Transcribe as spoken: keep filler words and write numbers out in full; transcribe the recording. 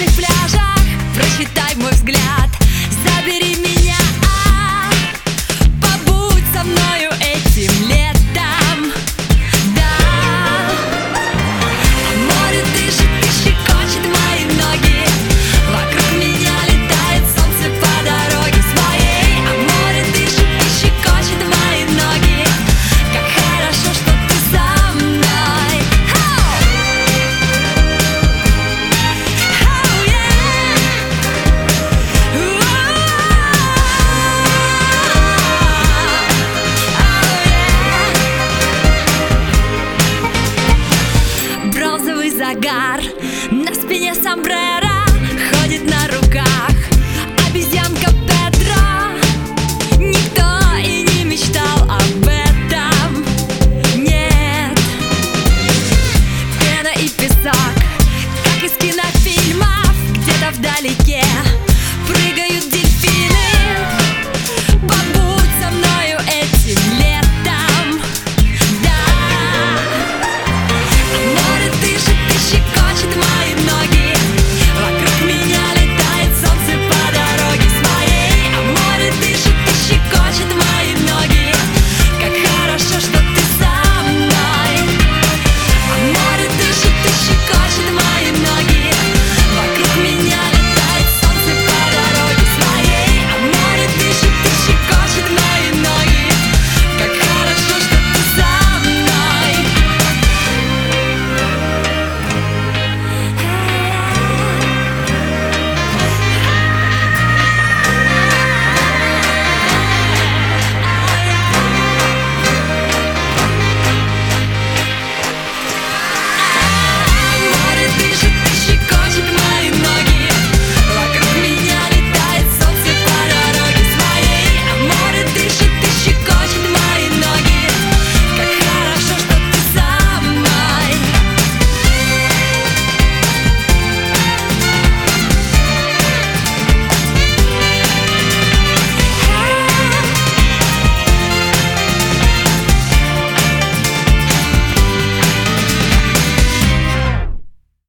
пестрых пляжах прочитай мой взгляд. Забери меня, а, побудь со мною этим летом. Да, море дышит и щекочет мои ноги. Вокруг меня летает солнце по дороге своей. А море дышит и щекочет мои ноги. Как хорошо, что ты со мной. Oh, yeah. Бронзовый загар, на спине сомбреро, ходит на руках обезьянка Педро. Никто и не мечтал об этом, нет. Пена и песок, как из кинофильмов, где-то вдалеке